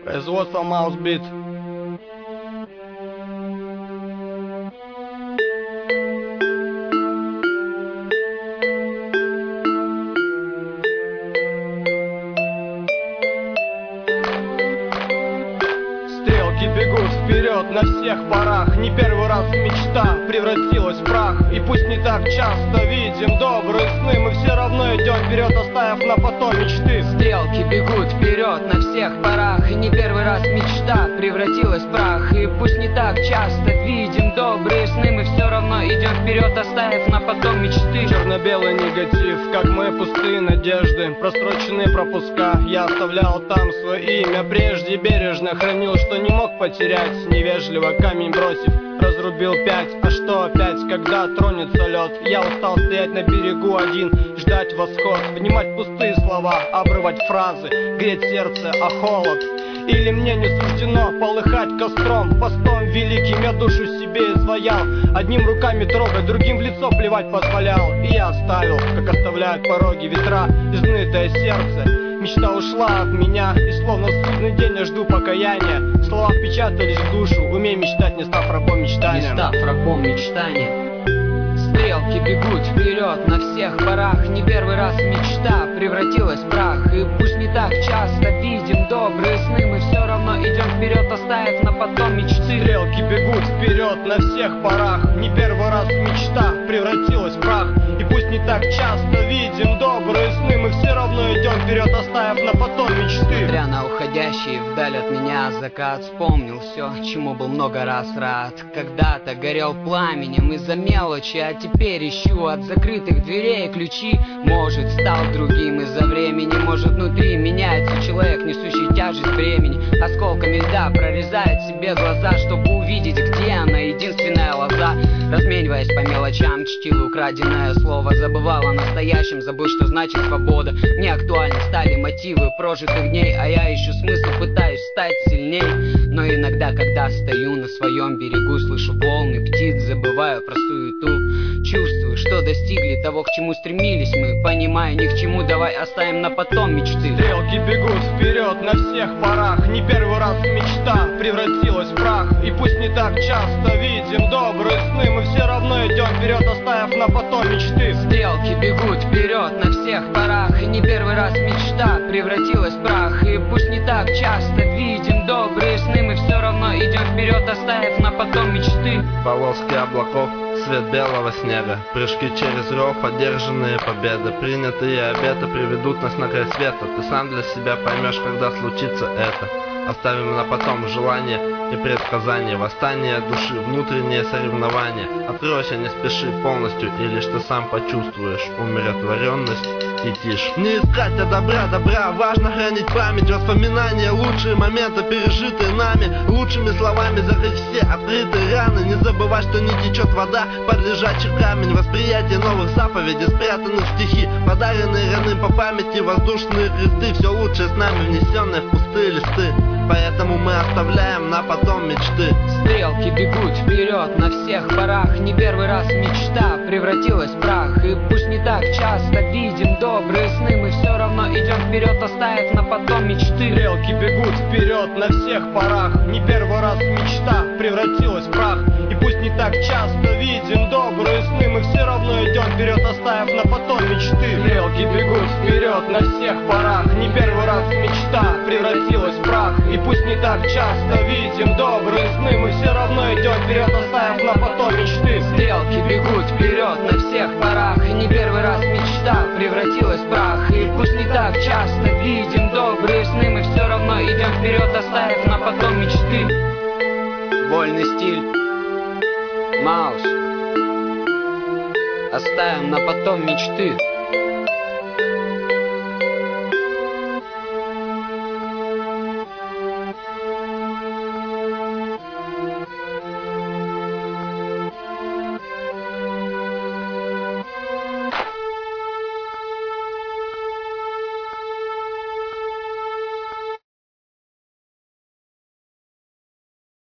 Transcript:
Производство Маусбит. Стрелки бегут вперед на всех парах. Не первый раз мечта превратилась в прах. И пусть не так часто видим добрые сны, мы все равно идем вперед, оставив на потом мечты. Стрелки бегут вперед на всех парах. И не первый раз мечта превратилась в прах. И пусть не так часто видим добрые сны, мы все равно идем вперед, оставив на потом мечты. Черно-белый негатив, как мои пустые надежды, просроченные пропуска. Я оставлял там свое имя прежде, бережно хранил, что не мог потерять. Невежливо камень бросив, разрубил 5. А что опять, когда тронется лед? Я устал стоять на берегу один, ждать восход, внимать пустые слова, обрывать фразы, греть сердце, а холод. Или мне не суждено полыхать костром, постом великим я душу себе изваял. Одним руками трогать, другим в лицо плевать позволял. И я оставил, как оставляют пороги ветра, изнытое сердце. Мечта ушла от меня, и словно в судный день я жду покаяния. Слова впечатались в душу, умей мечтать, не став рабом мечтания. Не став рабом мечтания. Стрелки бегут вперед на всех парах. Не первый раз мечта превратилась в прах. И пусть не так часто видим добрые сны, мы все равно идем вперед, оставив на потом мечты. Стрелки бегут вперед на всех парах. Не первый раз мечта превратилась в прах. И пусть не так часто видим добрые сны, мы все равно идем вперед, оставив на потом мечты. Смотря на уходящий вдаль от меня закат, вспомнил все, чему был много раз рад. Когда-то горел пламенем из-за мелочи, а теперь ищу от закрытых дверей ключи. Может, стал другим из-за времени, может, внутри меняется человек, несущий тяжесть бремени. Осколками льда прорезает себе глаза, чтобы увидеть, где она, единственная лоза. Размениваясь по мелочам, чтил украденное слово, забывал о настоящем, забыл, что значит свобода. Не актуальны стали мотивы прожитых дней, а я ищу смысл, пытаюсь стать сильней. Но иногда, когда стою на своем берегу, слышу волны птиц, забываю про суету. Чувствую, что достигли того, к чему стремились мы. Понимаю, ни к чему, давай оставим на потом мечты. Стрелки бегут вперед на всех парах. Не первый раз мечта превратилась в прах. И пусть не так часто видим добрые сны, мы все равно идем вперед, оставив на потом мечты. Стрелки бегут вперед на всех парах. И не первый раз мечта превратилась в прах. И пусть не так часто видим добрые сны, мы все равно идем вперед, оставив на потом мечты. Полоски облаков, свет белого снега, прыжки через ров, одержанные победы. Принятые обеты приведут нас на край света. Ты сам для себя поймешь, когда случится это. Оставим на потом желание и предсказание, восстание души, внутреннее соревнование. Откройся, не спеши полностью, и лишь ты сам почувствуешь умиротворенность и тишь. Не искать добра, важно хранить память, воспоминания, лучшие моменты, пережитые нами. Лучшими словами закрыть все открытые раны. Не забывать, что не течет вода под лежачий камень. Восприятие новых заповедей, спрятанных в стихи, подаренные родным по памяти воздушные кресты. Все лучшее с нами внесенное в пустые листы, поэтому мы оставляем на потом мечты. Стрелки бегут вперед на всех парах. Не первый раз мечта превратилась в прах. И пусть не так часто видим добрые сны, мы все равно идем вперед, оставив на потом мечты. Стрелки бегут вперед на всех парах. Не первый раз мечта превратилась в прах. И пусть не так часто видим добрые сны, мы все равно идем вперед, оставив на потом мечты. Стрелки бегут вперед на всех парах. Не первый раз мечта превратилась в прах. И пусть не так часто видим добрые сны, мы все равно идем вперед, оставив на потом мечты. Стрелки бегут вперед на всех парах. И не первый раз мечта превратилась в прах. И пусть не так часто видим добрые сны, мы все равно идем вперед, оставив на потом мечты. Вольный стиль, Маус. Оставим на потом мечты.